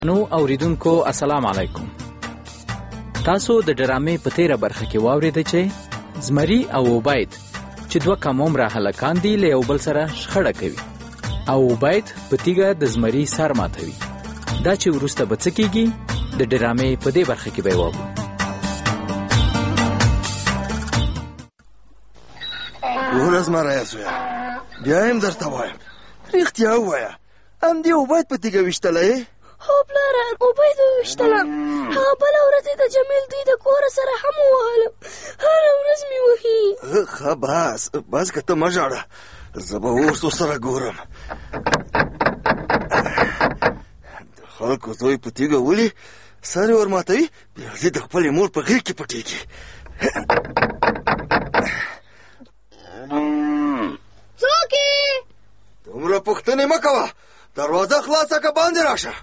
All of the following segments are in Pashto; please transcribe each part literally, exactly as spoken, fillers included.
نو اوریدونکو السلام علیکم. تاسو د ډرامې په تیره برخه کې واورېده چې زمري او عبید چې دوه کم عمره هلکان دي له یو بل سره شخړه کوي او عبید په تیږه د زمري سر ماتوي. دا چې وروسته به څه کېږي د ډرامې په دې برخه کې به یې واورو. ګوره زمری زویه، بیا یم درته وایم، رښتیا ووایه، همدې عبید په تیږه ویشتلی؟ هو پلاره، عبید وویشتلم. هغه بله ورځ د جمیل دوی د کوره سره هم ووهلم، هره ورځ مې وهي. ښه بس بس که ته مه ژاړه، زه به اوس ورسره ګورم. د خلکو زوی په تیږه ولي سر یې ورماتوي، بیا ځي د خپلې مور په غېږ کې پټېږي. څوک یې؟ دومره پوښتنې مه کوه، دروازه خلاصه که باندې راشه.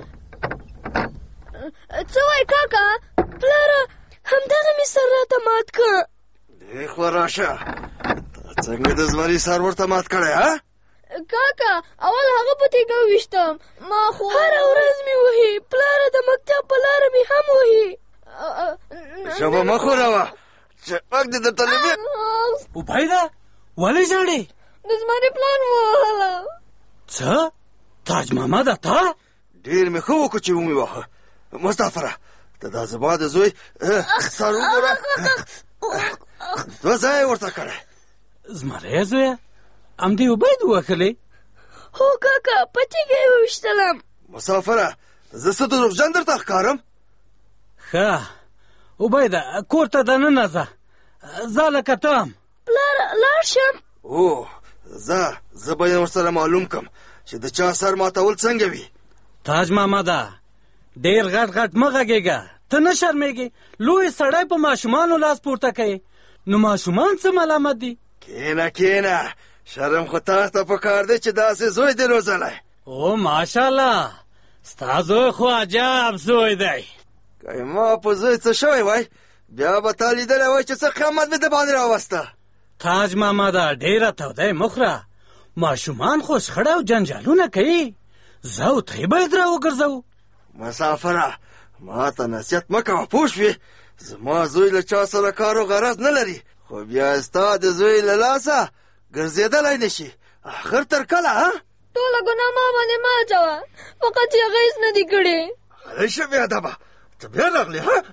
څه وایې کاکا؟ پلاره همدغه مې سر راته مات که. دې خوا راشه، تا څنګه د زمري سر ورته مات کړی ها؟ کاکا اول هغه په تیږه وویشتم، ما خو هره ورځ مې وهي. پلاره د مکتب په لاره مې هم وهي. ژبه مه خوروه چې غږ دې درته لوي. عبیده ولې ژاړې؟ د زمري پلار ووهلم. څه؟ تاج محمده تا؟ ډېر مې ښه وکړو چې ومې واهه. مسافره ته دا زما د زوی سر وګوره، دوه ځایه ورته کړی. زمری زویه، همدې عبید ووهلی؟ هو کاکا په تیږه یې وویشتلم. مسافره زه څه دروغجن درته ښکارم؟ ښه عبیده کور ته دننه ځه، ځه لکه ته هم. پلاره لاړ شم؟ او ځه، زه به یې ورسره معلوم کړم چې د چا سر ماتول څنګه وي. تاج محمده ډېر غټ غټ مه غږېږه، ته نه شرمېږې؟ لوی سړی په ماشومانو لاس پورته کوي، نو ماشومان څه ملامت دي؟ کېنه کېنه، شرم خو تاسو ته پکار دی چې داسې زوی دې روزلی. او ماشاءالله ستا زوی خو عجب زوی دی. که ما په زوی څه شوی وای بیا به تا لیدلی وای چې څه قیامت مې د باندې راوسته. تاج محمده ډېره تودی مه خوره، ماشومان خو شخړه او جنجالونه کوي، زه او ته یې باید را وګرځوو. مسافره ما ته نصیحت مه کوه پوه شوې، زما زوی له چا سره کار و غرض نه لري، خو بیا ستا د زوی له لاسه ګرځېدلی نه شي. آخر تر کله ها؟ ټوله ګناه ما باندې مه اچوه، فقط چې هغه هېڅ نه دي کړې. هلئ شه بېادبه، ته بیا راغلې ها؟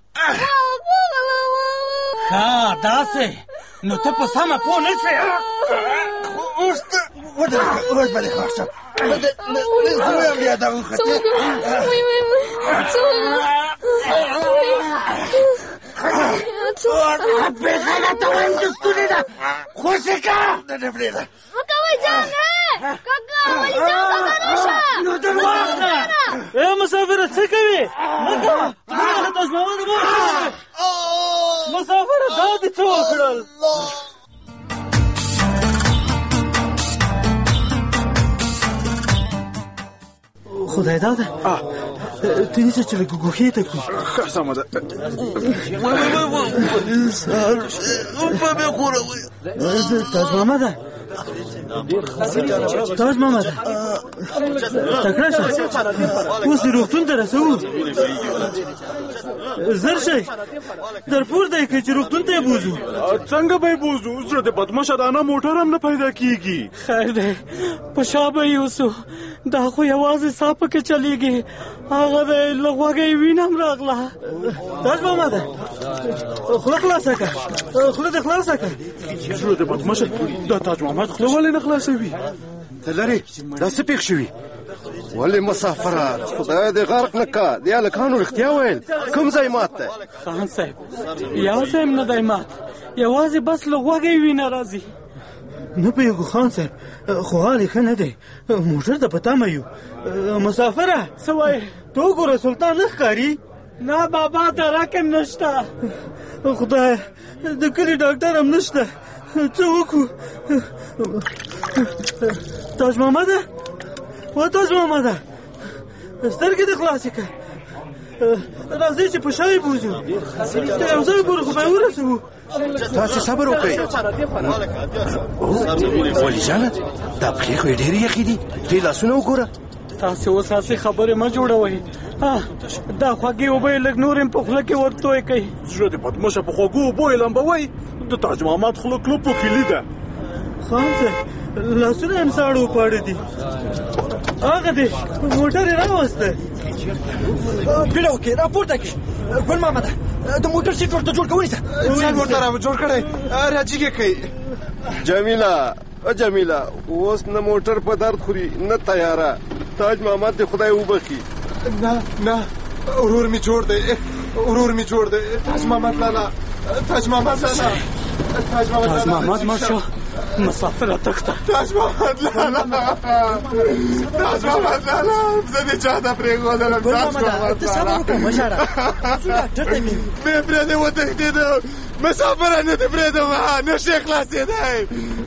ښه داسې نو ته په سمه پوه نه شوې. اوس ته ودرېږه، اوس به دې خلاص شه. زوی هم بیا دا وختې. بېخانه ته وایم چې ستونې ده، خوشې که نه نه پرېږده. مه کوئ ځان کاکا، ولې ځان کاکا راشه. نو در واخله. ای مسافره څه کوې؟ مه کوه، له تاج محمده مه کوه. مسافره دا دې څه وکړل؟ خدای داده ته نیسه چې لږ ګوښې ته کړو. ښه سمه ده. سهار اوبه مې خوروئ. تاج محمده تاج محمده تکړه شه، اوس دې روغتون ته رسوو. زر شئ در پورته یې کړئ چې روغتون ته یې بوځو. څنګه به یې بوځو؟ زړه د بدمشه دانه موټر هم نه پیدا کېږي. خیر دی په شا به یوسو، دا خو یوازې ساه پکې چلیږي، هغه دی له غوږه یې وینه هم راغله. تاج محمده خوله خلاصه کړه، خوله دې خلاصه کړه. زړه د بدمشه دا تاج محمد خوله ولې نه خلاصوي؟ ته لرې دا څه پېښ شوي؟ ولې مسافره خدای دې غرق نه که، دې هلکانو رښتیا ویل کوم ځای مات دی؟ خان صاحب یو ځای هم نه دی مات، یوازې بس له غوږه یې وینه راځي. نه پوهېږو خان صاحب، خو حال یې ښه نه دی، موټر ته په تمه یو. مسافره څه وایې؟ ته وګوره سلطان نه ښکاري؟ نه بابا درک هم نشته. خدای د کلي ډاکټر هم نشته، څه وکړو؟ تاج محمده و تاج محمده سترګې دې خلاصې کړه، راځئ چې په شا یې بوځو، یو ځای پورې خو به یې ورسوو. تاسې صبر وکړئ. ولې جانه دا پښې خو یې ډېرې یخې دي، دې لاسونه وګوره. تاسې اوس هسې خبرې مه جوړوئ، دا خوږې اوبه یې لږ نور هم په خوله کې ورتوی کوي. زړه دې بدمشه په خوږو اوبو یې لمبوئ. د تاج محمد خوله کلو په کلي ده. خان صاحب لاسونه یې ساړه وپاړه دي. هغه دی موټر یې راوسته. بیړه وکړئ راپورته کړئ. ګل محمده د موټر سیټ ورته جوړ کوئ. انسان ورته را جوړ کړی راجیګې کوي. جمیله جمیله اوس نه موټر په درد خوري نه تیاره. تاج محمد دې خدای وبخي. نه نه ورور می جوړ دی ورور می جوړ دی. تاج محمد لالا تاج محمد لالا تاج محمد ماشا مسافر تخته. تاج محمد لالا تاج محمد لالا زه دې چاته پرېښودلم. تاج محمد ته صبر وکړه مه ژاړه. څو ډاکټر ته مې مې پرېږدې وتښتېدم. مسافره نه دې پرېږدم نشې خلاصېدی.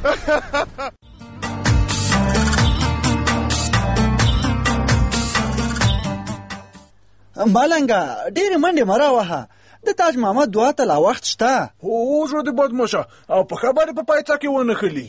مالنګه ډېرې منډې مه راوهه. د تاج محمد دعا ته لا وخت شته. هو زړه دې بدمشه او په خبرې په پایڅه کې ونښلي.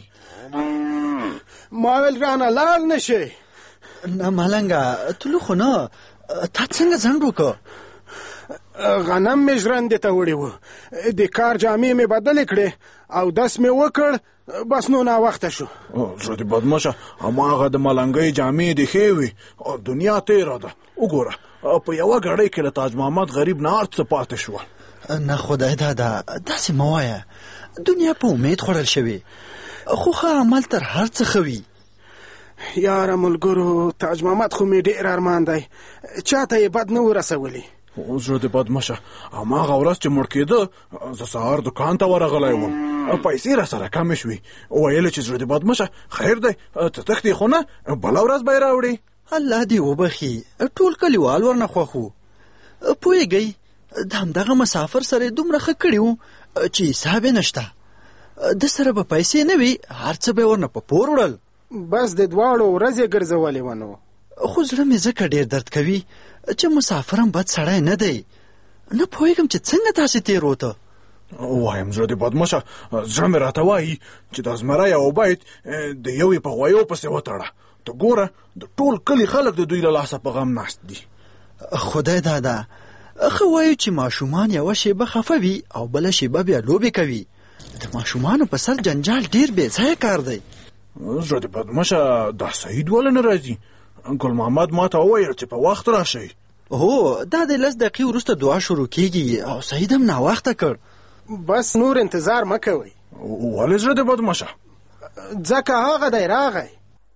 ما ویل رانه لاړ نه شي. نه مالنګه تلو خو نه. تا څنګه ځنډ وکړه؟ غنم مې ژرندې ته وړی و. د کار جامې مې بدلې کړې او دس مې وکړ. بس نو ناوخته شو. زړه دې بدمشه هماغه د ملنګۍ جامې دې ښې وي. دنیا تېره ده. وګوره په یوه ګړۍ کې له تاج محمد غریب نه هر څه پاتې شول. نه خدای دادا داسې مه وایه. دنیا په امید خوړل شوې خو ښه عمل تر هر څه ښه وي. یاره ملګرو تاج محمد خو مې ډېر ارمان دی. چاته یې بد نه ورسولی. زړه دې بدمشه هماغه ورځ چې مړ کېده زه سهار دکان ته ورغلی وم. پیسې را سره کمې شوې. ویل چې زړه دې بدمشه خیر دی ته تښتې خو نه بله ورځ به یې راوړې. الله دې وبخي ټول کلیوال ورنه خوښ وو. پوهېږئ د همدغه مسافر سره یې دومره ښه کړي وو چې حساب یې نشته. د سره به پیسې نه وي هر څه به یې ورنه په پور وړل. بس د دواړو ورځې ګرځولې ونه. خو زړه مې ځکه ډېر درد کوي چې مسافر هم بد سړی نه دی. نه پوهېږم چې څنګه داسې تېر وته. وایم زړه دې بدمشه زړه مې راته وایي چې د زمری او عبید د یوې په غویو پسې وتړه. ته ګوره د ټول کلي خلک د دوی له لاسه په غم ناست دي. خدای دادا ښه وایو چې ماشومان یوه شیبه خفه وي او بله شیبه بیا لوبې کوي. د ماشومانو په سر جنجال ډېر بې ځایه کار دی. زړه دې بدمشه دا سعید ولې نه راځي؟ ګل محمد ما ته وویل چې په وخت راشئ. هو دا د لس دقیقې وروسته دعا شروع کېږي او سعید هم ناوخته کړ. بس نور انتظار مه کوئ. ولې زړه دې بدمشه؟ ځکه هغه دی راغی.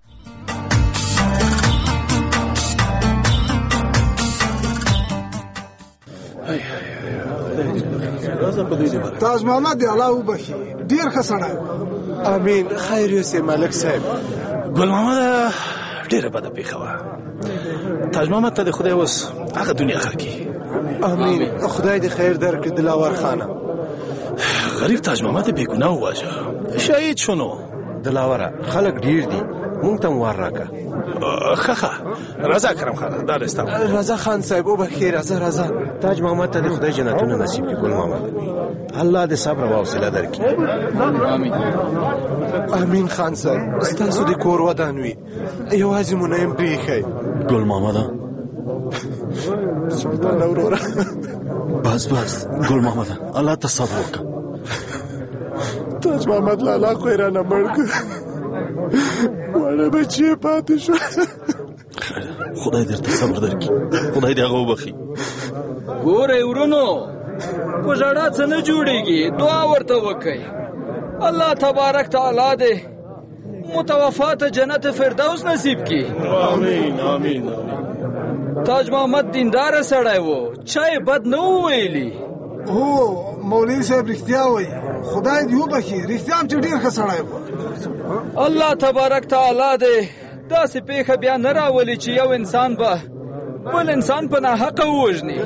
تاج محمد دې الله وبخي ډېر ښه سړی. امین خیر یوسې ملک صاحب. ګل محمد ډېره بده پېښه وه. تاج محمد ته د خدای اوس هغه دنیا خیر کړي. امین خدای دې خیر درکړي دلاور خانه. غریب تاج محمد بې ګناه وواژه شهید شو. نو دلاوره خلک ډېر دي مونږ ته وار راکړه. ښه ښه راځه کرم خانه دا دی ستا. راځه خان صاحب وبخې راځه راځه. تاج محمد ته دې خدای جنتونه نصیب کړي. ګل محمد الله دې صبر او حوصله درکړي. امین خان صاحب ستاسو د کور ودان وي. یوازې مو نه یم پرېښی. ګل محمده سلطان وروره بس بس ګل محمده الله ته صبر وکړه. تاج محمد لالا خو یې رانه مړ کړ. واړه بچی پاتې شو. خدای درته صبر درکړي. خدای دې هغه وبخي. ګورئ ورونو په ژړا څه نه جوړېږي. دعا ورته وکئ. الله تبارک تعالی دې متوفا ته جنت فردوس نصیب کړي. آمین آمین. تاج محمد دیندار سړی و چا یې بد نه و ویلي. هو مولوي صاحب رښتیا وایي. خدای دې وبخي رښتیا هم چې ډېر ښه سړی و. الله تبارک تعالی دې داسې پیښه بیا نه راولي چې یو انسان به بل انسان په ناحقه ووژني.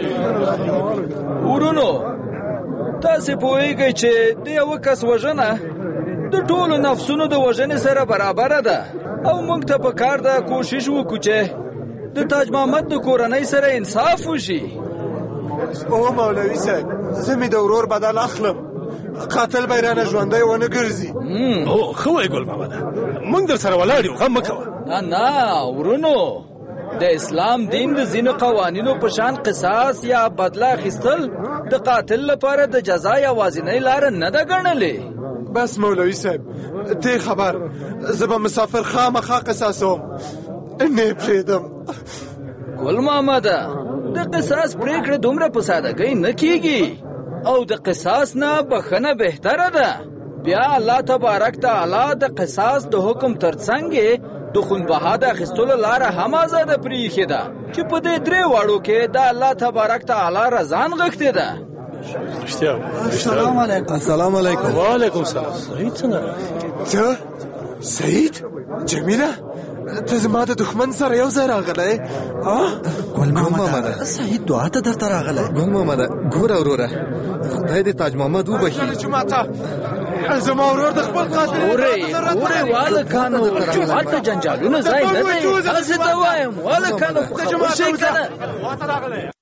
ورونو تاسې پوهېږئ چې د یوه کس وژنه د ټولو نفسونو د وژنې سره برابره ده او موږ ته په کار ده کوشش وکړو چې د تاج محمد د کورنۍ سره انصاف وشي. او مولوي صاحب زه مې د ورور بدل اخلم. قاتل به یې رانه ژوندی ونه ګرځي. او ښه وایې ګل محمده موږ در سره ولاړ یو غم مه کوه. نه نه ورونو د اسلام دین د ځینو قوانینو په شان قصاص یا بدله اخیستل د قاتل لپاره د جزا یوازینۍ لاره نه ده ګڼلې. بس مولوي صاحب ته خبر زه به مسافر خامخا قصاصوم نه پرېږدم. ګل محمده د قصاص پرېکړه دومره په سادګۍ نه کیږي او د قصاص نه بخښنه بهتره ده. بیا الله تبارک تعالی د قصاص د حکم ترڅنګ د خونبها د اخیستلو لاره هم آزاده پرېښې ده چې په دې درې واړو کې د الله تبارک تعالی رضا نغښتې ده. السلام علیکم. السلام علیکم. وعلیکم السلام. سعید څنګه ته سعید جمیله ته زما د دښمن سره یو ځای راغلی؟ ګل محمده سعید دعا ته درته راغلی. ګل محمده ګوره وروره خدای دې تاج محمد وبخي. زما ورور د خپل قاتل ورې ورې والکانو جومات ته جنجالونه ځای نه دی. هسې ته وایم والکانو په خبر شئ که نه.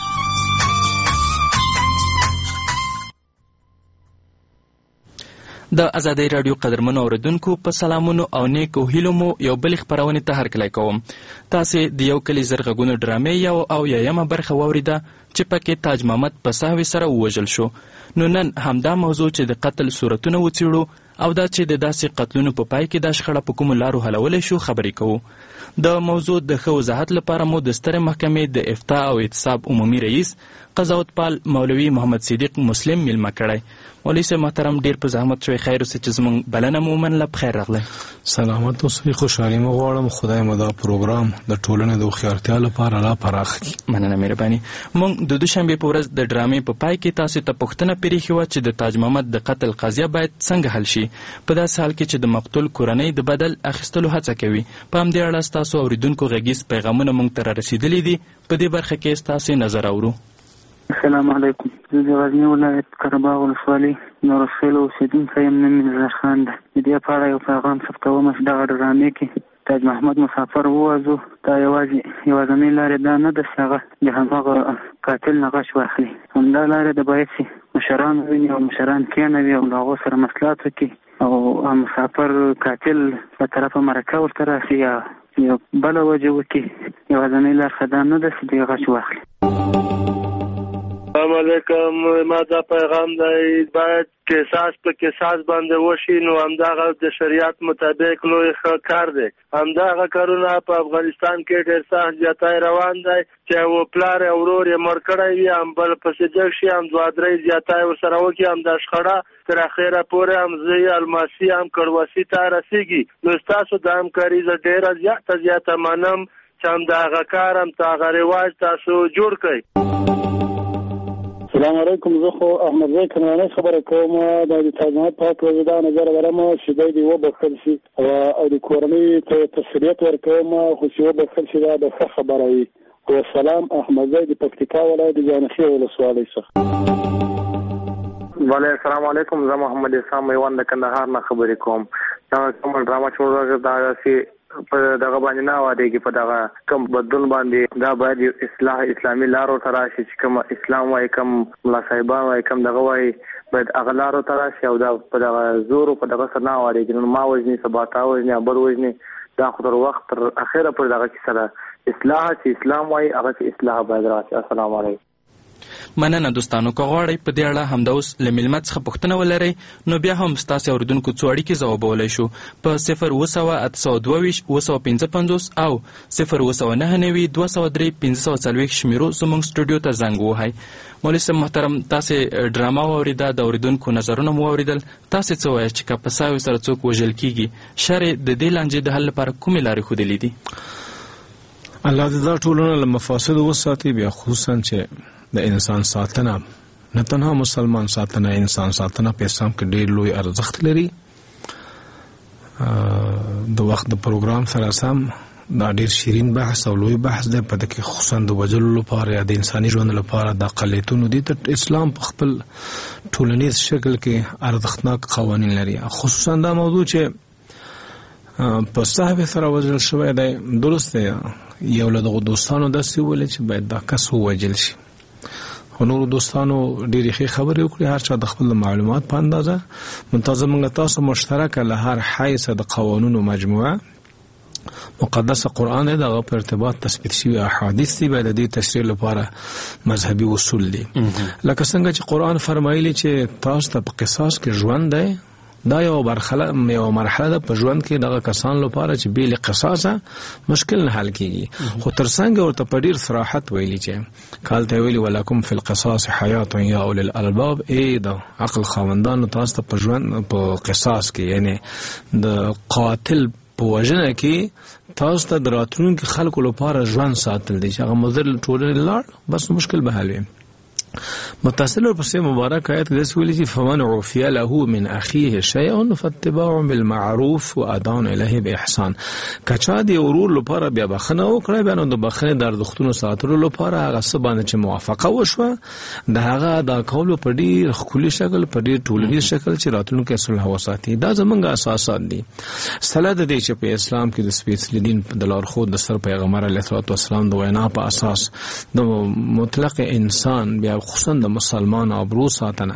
د ازادۍ راډیو قدرمنو اوریدونکو په سلامونو او نیکو هیلو مو یو بلې خپرونې ته هرکلی کوم. تاسې د یو کلي زر غږونو ډرامې یو او یایمه برخه واورېده چې پکې تاج محمد په سهوې سره ووژل شو. نو نن همدا موضوع چې د قتل صورتونه وڅېړو او دا چې د داسې قتلونو په پای کې دا شخړه په کومو لارو حلولی شو خبرې کوو. د موضوع د ښه وضاحت لپاره مو د سترې محکمې د افتا او اعتصاب عمومي رئیس قضاوت پال مولوي محمد صدیق مسلم میلمه کړی. مولوي صاحب محترم ډېر په زحمت شوی خیر اوسئ چې زموږ بلنه مو ومنله. بخیر راغلی. سلامت اوسئ. خوشحالي مو غواړم. خدای مو دا پروګرام د ټولنې د هوښیارتیا لپاره لا پراخ کړي. مننه مهرباني. موږ د دوشنبې په ورځ د ډرامې په پای کې تاسو ته پوښتنه پرېښې وه چې د تاج محمد د قتل قضیه باید څنګه حل شي په داسې حال کې چې د مقتول کورنۍ د بدل اخیستلو هڅه کوي. په همدې اړه ستاسو اورېدونکو غږیز پیغامونه موږ ته رارسېدلي دي. په دې برخه کې ستاسې نظر اورو. السلام علیکم. زه د غزني ولایت قرهباغ ولسوالۍ نورسخیل اوسېدونکی یم. نوم مې نظر خان ده. د دې په اړه یو پیغام ثبتوم چې دغه ډرامې کې تاج محمد مسافر ووځو دا یوازې یوازینۍ لارې دا نه ده چې هغه د هماغه قاتل نه غچ واخلي. همدا لارې ده باید چې مشران وویني او مشران کېنوي او له هغو سره مصلحت وکړي او مسافر قاتل له طرفه مرکه ورته راسي یا یو بله وجه وکړي. یوازینۍ لار خو دا نه ده چې دی غچ واخلي. السلام علیکم. ما دا پیغام دی باید قصاص په قصاص باندې وشي نو همدغه د شریعت مطابق لوی ښه کار دی. همدغه کارونه په افغانستان کې ډېر سخت زیاتی روان دی چې و پلار او ورور یې مړ کړی وي هم بل پسې جګ شي هم دوه درې زیاتی ورسره وکړي هم دا شخړه تر اخره پورې هم زه الماسي هم کړوسي ته رسېږي. نو ستاسو د همکاري زه ډېره زیاته زیاته منم چې همدغه کار همدغه رواج تاسو جوړ کړئ. السلام علیکم. زه خو احمد زی کنوانی خبره کوم. دا د تاج محمد په هکله زه دا نظر لرم چې دی دې وبخښل شي او د کورنۍ ته تسلیت ورکوم خو چې وبخښل شي دا د ښه خبره وي. والسلام. احمد زی د پکتیکا ولایت د جانخیل ولسوالۍ څخه. وعلیکم السلام علیکم. زه محمد اسلام میوان د کندهار نه خبرې کوم. دا کومه ډرامه چې موږ دا چې په دغه باندې نه وادېږي په دغه کم بدلون باندې دا باید اصلاح اسلامي لارو ته راشي چې کوم اسلام وایي کم ملا صاحبان وایي کم دغه وایي باید هغه لارو ته راشي او دا په دغه زورو په دغه سره نه وادېږي. نو ما وژني سبا تا وژني بل وژني دا خو تر وخت تر اخره پورې دغه کیسه ده. اصلاح چې اسلام وایي هغه چې اصلاح باید راشي. السلام علیکم. مننه دوستانو. که غواړئ په دې اړه همدا اوس له میلمه څخه پوښتنه ولرئ نو بیا هم ستاسې اورېدونکو څو اړیکې ځوابولی شو په صفر اوه سوه اته سوه دوه ویشت اوه سوه پنځه پنځوس او صفر اوه سوه نهه نوي دوه سوه درې پنځه سوه څلوېښت شمیرو زموږ سټوډیو ته زنګ ووهئ. مولوي صاحب محترم تاسې ډرامه واورېده د اورېدونکو نظرونه مو واورېدل. تاسې څه وایاست چې که په ساوي سره څوک وژل کېږي شرع د دې لانجې د حل لپاره کومې لارې ښودلې دي؟ الله دې دا ټولنه له مفاسدو وساتي. بیا خصوصا چې د انسان ساتنه نه تنها مسلمان ساتنه انسان ساتنه په اسلام کې ډېر لوی ارزښت لري. د وخت د پروګرام سره سم دا ډېر شیرین بحث او لوی بحث دی په دې کې خصوصا د وژلو لپاره یا د انساني ژوند لپاره د اقلیتونو دي ته اسلام په خپل ټولنیز شکل کې ارزښتناک قوانین لري. خصوصا دا موضوع چې په صحبه سره وژل شوی دی درست دی. یو له دغو دوستانو داسې وویل چې باید دا کس ووژل شي خو نورو دوستانو ډېرې ښې خبرې وکړي هر چا د خپل معلومات په اندازه. منتظر موږ تاسو مشترکه له هر حیثه د قوانونو مجموعه مقدس قرآن دی دغه په ارتباط تثبیت شوي احادیث دي باید د دې تشریح لپاره مذهبي اصول دي لکه څنګه چې قرآن فرمایلی چې تاسو ته په قصاص کې ژوند دی دا یو مرحله یو مرحله ده په ژوند کې دغه کسان لپاره چې بیل قصاصه مشکل نه حل کیږي خو ترڅنګ ورته په ډیر صراحت ویلي چې کال ته ویلي ولکم فی القصاص حیات یا اول الالباب ای دا عقل خاوندانو تاسو ته په ژوند په قصاص کې یعنی د قاتل په وجنه کې تاسو ته دراتونکو خلکو لپاره ژوند ساتل دي چې هغه مزر ټولې لاړ بس مشکل به حل وي متصل ورپسې مبارک آیت کې داسې ویلي چې فمن عفي له من اخیه شیء فاتباع بالمعروف واداء الیه باحسان که چا د ورور لپاره بیا بخښنه وکړه بیا نو د بخښنې د ارزښتونو ساتلو لپاره هغه څه باندې چې موافقه وشوه د هغه ادا کولو په ډېر ښکلي شکل په ډېر ټولنیز شکل چې راتلونکی صلح وساتي دا زموږ اساسات دي صله د دې چې په اسلام کې د سپېڅلي دین د لارښود د سر پیغمبر علیه الصلوة والسلام د وینا په اساس د مطلق انسان بیا خصوصا د مسلمان ابرو ساتنه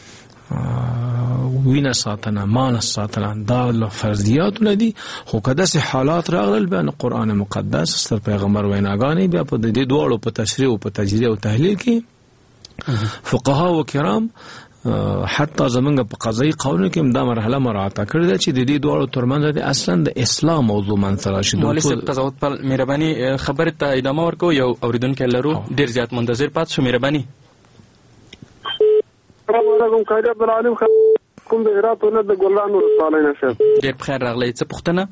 وینه ساتنه مال ساتنه دا له فرضیات ندي خو کده سه حالات راغلل بیا قرآن مقدس سر پیغمبر ویناګانی بیا په دې دوړو په تشریح او په تجزیه او تحلیل کې فقها او کرام حتی زمونږ په قضایي قانون کې دا مرحله مراعات کړې ده چې د دې دوړو ترمنځ د اصلا د اسلام موضوع منځ راشي مولوي صاحب تزود په مهرباني خبره ته ادامه ورکو یو اوریدونکو لرو ډیر زیات منتظر پات شو مهرباني السلام علیکم قائد عبدالعلیم کوم د هرات ولایت د ګلان ولسوالۍ نه شه ډیر بخیر راغلی څه پوښتنه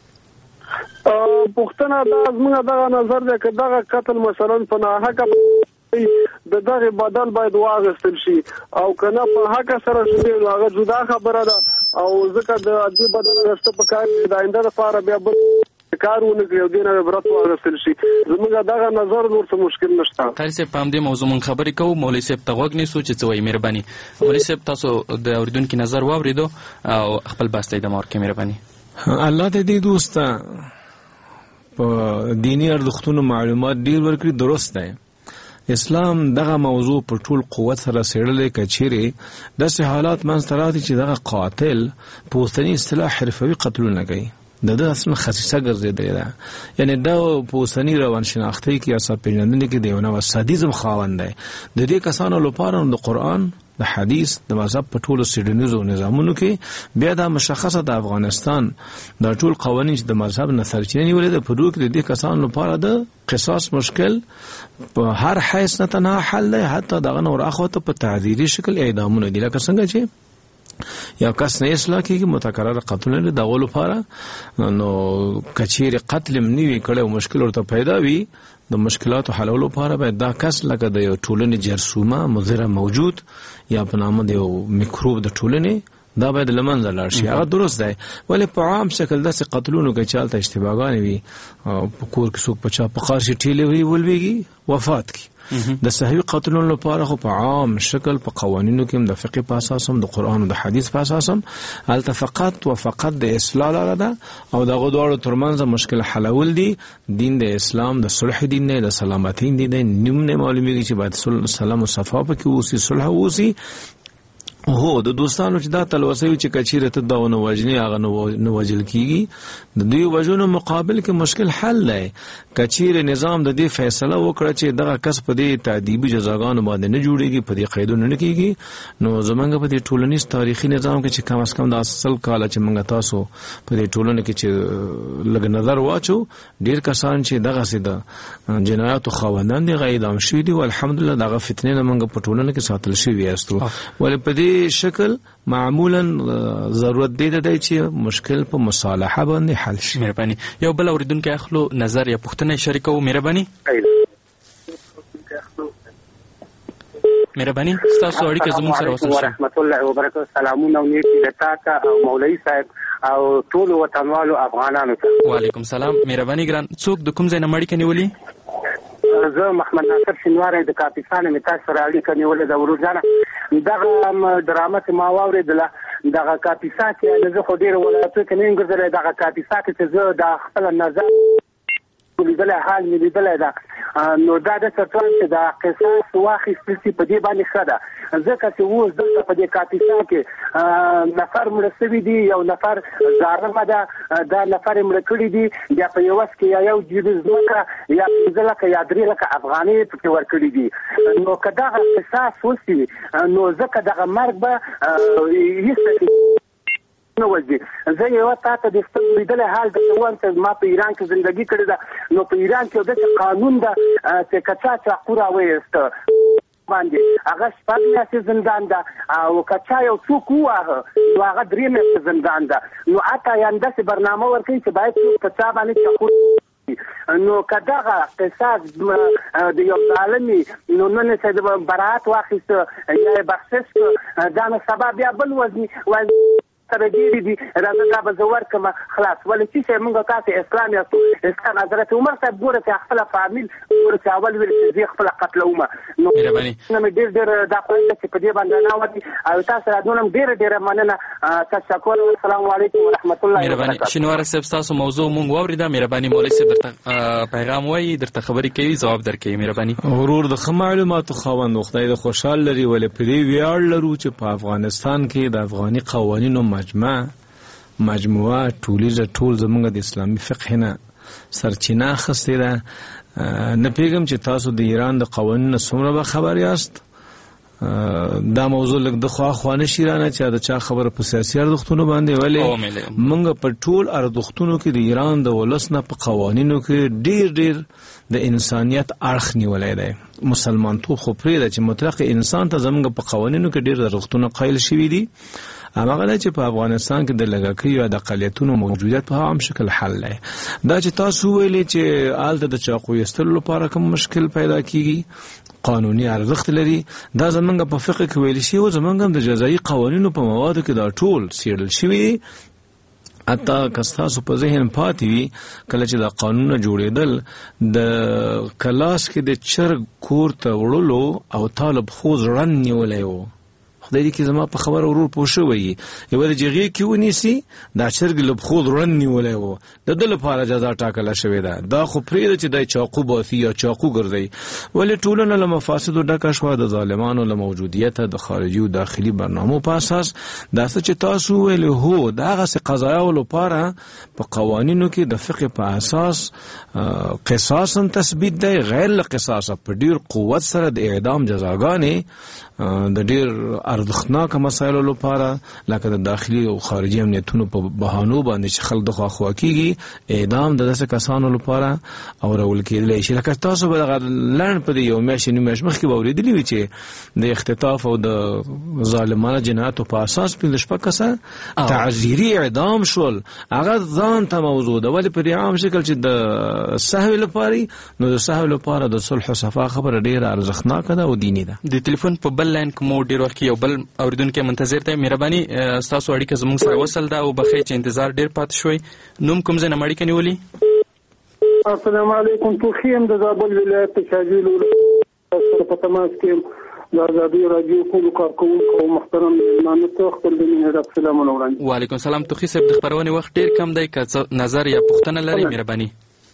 پوښتنه دا زموږ دغه نظر دی که دغه قتل مثلا په ناحقه د دغه بدل باید واغستل شي او کنه په حق سره شي هغه جدا خبره ده او ځکه د دې بدل رسته په کار د آینده لپاره بیا کارونه کوي او دینه عبرت واغستل شي زموږ دغه نظر نور څه مشکل نشته قاری صاحب په همدې موضوع مونږ خبرې کوو مولوي صاحب ته غوږ نیسو چې څه وایي مهرباني مولوي صاحب تاسو د اوریدونکو نظر واوریدو او خپل بحث ته ادامه ورکړئ مهرباني الله دې دوسته په دینی ارزښتونو معلومات ډیر ورکړي درست دی اسلام دغه موضوع په ټول قوت سره سیړلې کچېره داسې حالات منځته راځي چې دغه قاتل په اوسني اصطلاح حرفوي قتلونه کوي د ده اصلا خصیصه ګرځېدلې ده یعنی دا په اوسني روان شناختۍ کې یا څه پېژندنې کې د یو نوع سادیزم خاوند دی د دې کسانو لپاره د قرآن د حدیث د مذهب په ټولو سیډنیزو نظامونو کې بیا دا مشخصه د افغانستان دا ټول قوانین چې د مذهب نه سرچینه نیولې ده په دوی کې د دې کسانو لپاره د قصاص مشکل په هر حیث نه تنها حل دی حتی دغه نور اخوته په تعذیري شکل اعدامونه دي لکه څنګه چې یا کس نه اصلاح کېږي متکرر قتلونه د هغو لپاره نو کچېرې قتل هم نه وي کړی او مشکل ورته پیدا وي د مشکلاتو حلولو لپاره باید دا کس لکه د یو ټولنې جرثومه مضره موجود یا په نامه د یو میکروب د ټولنې دا باید له منځه لاړ شي هغه درست دی ولې په عام شکل داسې قتلونو کې چې هلته اشتباهګانې وي په کور کې څوک په چا په قار شي ټیلې وي ولوېږي وفات کړي د صحیح قتلونو لپاره خو په عام شکل په قوانینو کې هم د فقه په اساس هم د قرآن او د حدیث په اساس هم هلته فقط و فقط د اصلاح لاره ده او دغه دواړو ترمنځ مشکل حلول دي دین د اسلام د صلح دین دی د سلامتۍ دین دی نیم نه معلومیږي چې باید سلام او صفا پکې اوسي صلح اوسي هو د دوستانو چې دا تلوسوي چې کچیره ته دا نو وجنی هغه نو وجل کیږي د دوی وجونو مقابل کې مشکل حل دی کچیره نظام د دې فیصله وکړه چې دغه کس په دې تعذیبي جزاګانو باندې نه جوړیږي په دې قیدونو نه کیږي نو زمونږ په دې ټولنیز تاریخي نظام کې چې کم از کم د اصل کال چې موږ تاسو په دې ټولنه کې چې لږ نظر واچو ډیر کسان چې دغه سي د جنایاتو خاوندان دي اعدام شوي دي او الحمدلله دغه فتنې نه موږ په ټولنه کې ساتل شوي یاستو ولې په دې شکل معمولا ضرورت دی دی چې مشکل په مصالحه باندې حل شي مهرباني یو بل اوریدونکو اخلو نظر یا پوښتنه شریکو مهرباني مهرباني تاسو اړیکه زموږ سره وصل شئ ورحمت الله وبرکاته سلامونه نیکی لتا کا او مولوی صاحب او ټول وطنوالو افغانانو ته وعلیکم سلام مهرباني ګران څوک د کوم ځای نه مړی کنيولي زه محمد ناصر شینواری د کاپیسان می تاسو سره اړیکه نیولې د ورځانه دغه ډرامه چې ما واورېدله دغه کاپیسا کې زه خو ډېر ولایتو کې نه ګرځېدلی دغه کاپیسا کې چې زه د خپل نظر لیدلی حال مې لیدلی ده نو دا د څه چې د قصاص واخیستل شي په دې باندې ښه ده ځکه چې اوس دلته په دې کاپیسا کې نفر مړه شوي دي یو نفر ظالمه ده دا نفر یې مړه کړي دي یا په یو وس کې یا یو جیب ځمکه یا پنځه لکه یا درې لکه افغانۍ پکې ورکړي دي نو که دغه قصاص وشي نو ځکه دغه مرګ به هېڅ نه وځي زه یوه تا ته د خپل لیدلی حال درته وایم چې ما په ایران کې زندګي کړې ده نو په ایران کې یو داسې قانون ده چې که چا چاقو راویسته باندې هغه شپږ میاشتې زندان ده او که چا یو څوک وواهه نو هغه درې میاشتې زندان ده نو حتی یعنې داسې برنامه ورکوي چې باید څوک په چا باندې چاقو نو که دغه قصاص د یو ظالمي نو نن یې د براعت واخیسته یا یې بخشش کړه دا نو سبا بیا بل وزني سره ډېرې دي راځه دا به زه ورکړم خلاص ولې چې شی مونږ تاسې اسلام یاستو اسلام حضرت عمر صاحب ګوره چې خپله فامیل ګوره چې اول ویل چې زه خپله قتلوم نو مې ډېر ډېر دا خوښ ده چې په دې باندې نه وتي او تاسو راځو نم ډېره ډېره مننه تشکر السلام علیکم ورحمت الله وبرکاته شینواره صاحب ستاسو موضوع مونږ واورېده مهرباني مولوي صاحب درته پیغام وایي درته خبرې کوي ځواب درکوي مهرباني ورور د ښه معلوماتو خاوند خدای د خوشحال لري ولې په دې ویاړ لرو چې په افغانستان کې د افغاني قوانینو مجمع مجموعه ټولیزه ټول زمونږ د اسلامي فقه نه سرچینه اخیستې ده نه پوهېږم چې تاسو د ایران د قوانینو څومره به خبر یاست دا موضوع لږ د خوا خوا نشي رانه چې د چا خبره په سیاسي ارزښتونو باندې ولې موږ په ټول ارزښتونو کې د ایران د ولس نه په قوانینو کې ډېر ډېر د انسانیت اړخ نیولی دی مسلمانتوب خو پرېږده چې مطلق انسان ته زموږ په قوانینو کې ډېر ارزښتونه قایل شوي دي هماغه دا چې په افغانستان کې د لږکیو یا د اقلیتونو موجودیت په عام شکل حل دی دا چې تاسو ویلې چې هلته د چاقو ایستلو لپاره کوم مشکل پیدا کیږي قانوني ارزښت لري دا زمونږ په فقه کې ویل شوي او زمونږ هم د جزایي قوانینو په موادو کې دا ټول څېړل شوي حتی که ستاسو په ذهن پاتې وي کله چې دا قانونونه جوړېدل د کلاس کې د چرګ کور ته وړلو او طالب خو زړن نیولی و خدای دې کې زما په خبره ورور پوه شوی یوه د جغې کې ونیسي دا چرګ له پښو ځوړن نیولی و د ده لپاره جزا ټاکله شوې ده دا خو پرېږده چې دی چاقو باسي یا چاقو ګرځوي ولې ټولنه له مفاسدو ډکه شوه د ظالمانو له موجودیته د خارجي او داخلي برنامو په اساس دا څه چې تاسو ویلې هو د هغسې قضایاو لپاره په قوانینو کې د فقه په اساس قصاص هم تثبیت دی غیر له قصاصه په ډېر قوت سره د اعدام جزاګانې د ډېر ارزښتناکه مسایلو لپاره لکه د داخلي او خارجي امنیتونو په بهانو باندې چې خلک د خواخوا کېږي اعدام د داسې کسانو لپاره اورول کېدلی شي لکه تاسو به دغه لنډ په دې یو میاشت نیم میاشت مخکې به اورېدلي وي چې د اختطاف او د ظالمانه جنایاتو په اساس پنځه شپږ کسه تعزیري اعدام شول هغه ځان ته موضوع ده ولې په دې عام شکل چې د سهو لپاره نو د سهو لپاره د صلح او صفا خبره ډېره ارزښتناکه ده او دیني ده د ټلیفون په بل لاین کې مو ډېر وخت یو بل اورېدونکی منتظر دی مهرباني ستاسو اړیکه زموږ سره وصل ده او بخیر چې انتظار ډېر پاتې شوی نوم کوم ځای نه مو اړیکه نیولي السلام علیکم توخی یم د زابل ولایت د شاجویل سره په تماس کې یم د ازادي راډیو ټولو کارکوونکو او محترم مېلمانو ته خپل د مینې ډک سلامونه وړاندې وعلیکم سلام توخی صاحب د خپرونې وخت ډېر کم دی که نظر یا پوښتنه لرئ مهرباني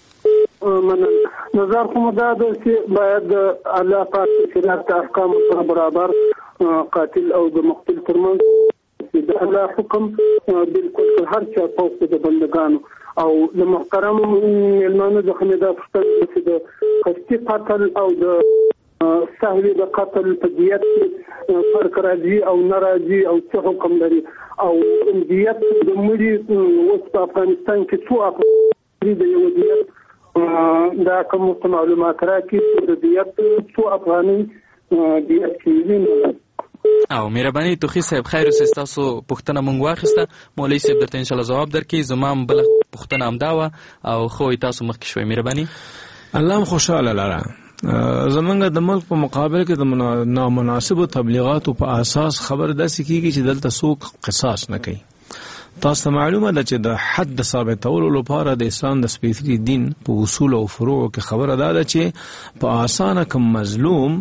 نظر خو مو دا ده چې باید د الله پاک شریعت د احکامو سره برابر قاتل او د مقتول ترمنځ د الله حکم بالکل هر چا فوق د بندگانو او د محترم مېلمانو څخه مې دا پوښتنه چې د قصدي قتل او د سهوي د قتل په دیت کې فرق راځي او نه راځي او څه حکم لري او دیت د مړي اوس په افغانستان کې څو افغاني د یو دیت دا کوم معلومات راکړي د دیت څو افغاني دیت کېږي او مهرباني توخی صاحب خیر اوسئ ستاسو پوښتنه مونږ واخیسته مولوي صاحب درته انشاءالله ځواب درکړي زما هم بله پوښتنه همدا وه او ښه وایي تاسو مخکې شوئ مهرباني الله هم خوشحاله لره زمونږ د ملک په مقابل کې د نامناسبو تبلیغاتو په اساس خبر داسې کېږي چې دلته څوک قصاص نه کوي تاسو ته معلومه ده چې د حد د ثابتولو لپاره د اسلام د سپېڅلي دین په اصول او فروعو کې خبره دا ده چې په اسانه کوم مظلوم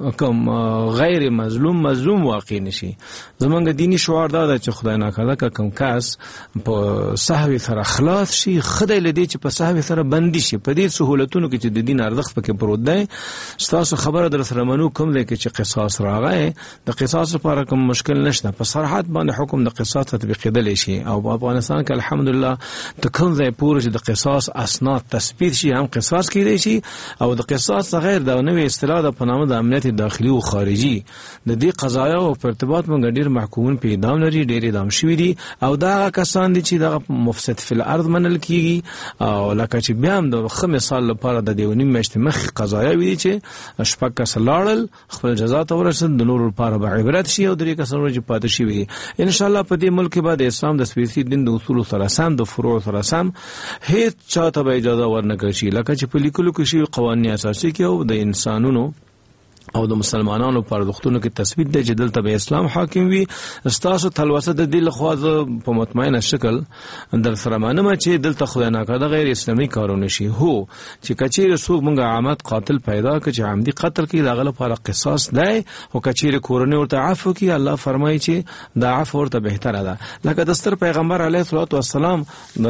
کوم غیر مظلوم مظلوم واقع نشي. زمونږ دینی شعار دا ده چې خدای ناکړه که کوم کس په سهو سره خلاص شي، خدای لدی چې په سهو سره بندي شي. په دې سهولتونو کې چې د دین ارزښت پکې پروت دی، ستاسو خبره در سره منو کوم دی چې قصاص راغی، د قصاص لپاره کوم مشکل نشته. په صراحت باندې حکم د قصاص تطبیقېدلی شي او په افغانستان کې الحمدلله د کوم ځای پورې چې د قصاص اسناد تثبیت شي هم قصاص کېدی شي. او د قصاص غیر د نوې اصطلاح د په نامه د امنیت داخلي او خارجي د دې قضایا او په ارتباط باندې ډېر محکومون په اعدام لري، ډېر اعدام شوي دي او دا کسان دي چې دا مفسد فی الارض منل کیږي. او لکه چې بیا هم د ښه مثال لپاره د دې ونیم میاشتې مخکې قضایا وي چې شپږ کسه لاړل خپل جزا ته ورسېدل، د نورو لپاره به عبرت شي او درې کسان چې پاتې شوي دي. انشاءالله په دې ملک کې به د اسلام د سپېڅلي دین د اصولو سره سم، د فروع سره سم هیڅ چاته به اجازه ورنکړل شي. لکه چې په لیکلو کې شوي قوانین اساسي کې او د انسانونو او د مسلمانانو په ارزښتونو کې تثبیت دی چې دلته به اسلام حاکم وي. ستاسو تلوسه د دې لخوا په مطمئنه شکل در سره منم چې دلته خدای ناکړه غیر اسلامي کارونه شي. هو چې کچېرې څوک موږ عامت قاتل پیدا کړي چې عمدي قتل کوي، د هغه لپاره قصاص دی. او کچېرې کورنۍ ورته عفو کوي، الله فرمایي چې دا عفو ورته بهتره ده. لکه د ستر پیغمبر علیه الصلاة والسلام د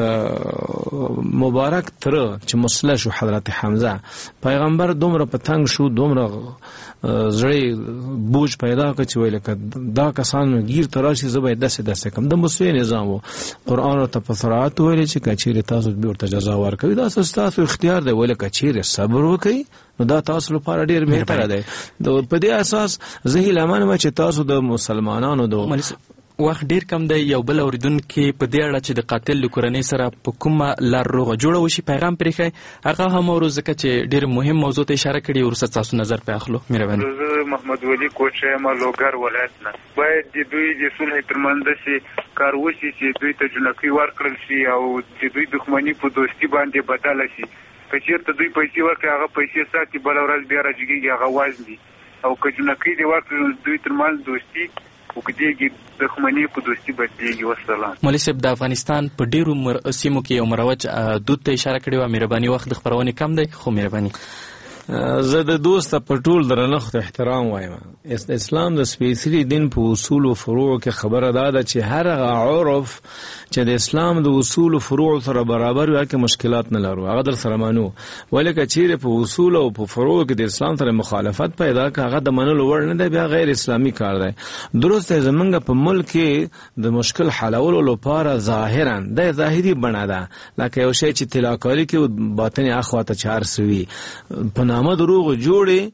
مبارک تره چې مسله شو حضرت حمزه، پیغمبر دومره په تنګ شو، دومره زړی بوج پیدا کړ چې ویل که دا کسان گیر تراشي زه به داسې داسې کوم. د مسوي نظام و قرآن ورته په صراحت ویل چې که چیرې تاسو ورته جزا ورکوي دا ستاسو اختیار دی، ویل که چیرې صبر وکړئ نو دا تاسو لپاره ډېر بهتره دی. په دې اساس زه هیله منم چې تاسو د مسلمانانو د وخت ډیر کم دی. یو بل اوریدونکي په دې اړه چې د قاتل له کورنۍ سره په کومه لار روغه جوړه وشي پیغام پرېښی، هغه هم اورو ځکه چې ډېر مهم موضوع ته اشاره کړې. وروسته تاسو نظر پرې اخلو. مهرباني. زه محمد ولی کوچه یم لوګر ولایت نه. باید د دوی د صلح ترمنځ داسې کار وشي چې دوی ته جنکۍ ورکړل شي او د دوی دښمني په دوستي باندې بدله شي. که چېرته دوی پیسې ورکړي هغه پیسې ساتي، بله ورځ بیا راجګېږي هغه وزن او که جنکۍ دې ورکړي دوی ترمنځ دوستي وکړي دښمني په دوستي بدلېږي. والسلام. مولوي صاحب د افغانستان په ډېرو سیمو کې یو مروج دود ته اشاره کړې وه. مهرباني وخت د خپرونې کم دی خو مهرباني زه د دوست په ټول درنښت احترام وایم. اسلام د سپېڅلي دین په اصول او فروع کې خبره دا ده چې هر هغه عرف چې د اسلام د اصول او فروع سره برابر وي کې مشکلات نه لرو، هغه در سره مانو. ولې که چیرې په اصول او په فروع کې د اسلام سره مخالفت پیدا که هغه د منلو وړ نه دی، بیا غیر اسلامي کار دی. درست زمونږ په ملک کې د مشکل حلولو لپاره ظاهرا د ظاهري بڼه ده، لکه یو شی چې طلاقاري کې باطن اخواته چار سوي په نامه دروغ جوړي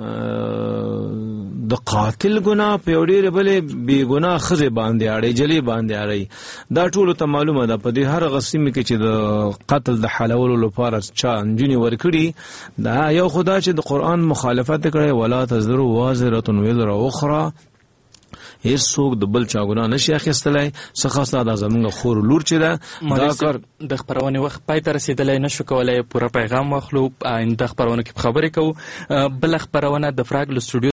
د قاتل ګناه په یو ډېرې بلې بې ګناه ښځې باندې اړوي، جلې باندې اړوي. دا ټولو ته معلومه ده په دې هر هغه سیمې کې چې د قتل د حلولو لپاره چا نجونې ورکړي. دا یو خو دا چې د قرآن مخالفت کړی ولا تزر وازرة وزر اخرى، هیڅ څوک د بل چا ګناه نشي اخیستلی، څه خاصه دا زموږ خور لور چې ده. دا کار د خپرونې وخت پای ته رسېدلی نشو کولی پوره پیغام واخلو. آینده خپرونه کې خبرې کوو. بله خپرونه د فراق له سټوډیو